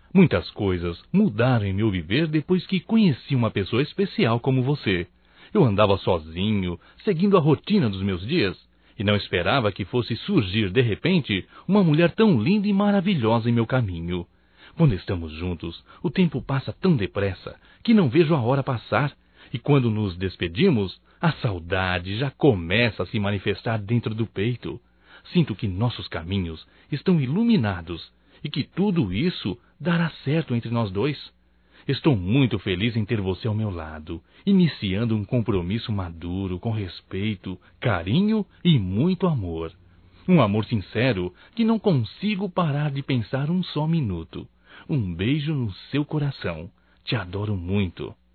Muitas coisas mudaram em meu viver depois que conheci uma pessoa especial como você. Eu andava sozinho, seguindo a rotina dos meus dias, e não esperava que fosse surgir de repente uma mulher tão linda e maravilhosa em meu caminho. Quando estamos juntos, o tempo passa tão depressa que não vejo a hora passar, e quando nos despedimos, a saudade já começa a se manifestar dentro do peito. Sinto que nossos caminhos estão iluminados e que tudo isso dará certo entre nós dois. Estou muito feliz em ter você ao meu lado, iniciando um compromisso maduro, com respeito, carinho e muito amor. Um amor sincero que não consigo parar de pensar um só minuto. Um beijo no seu coração. Te adoro muito.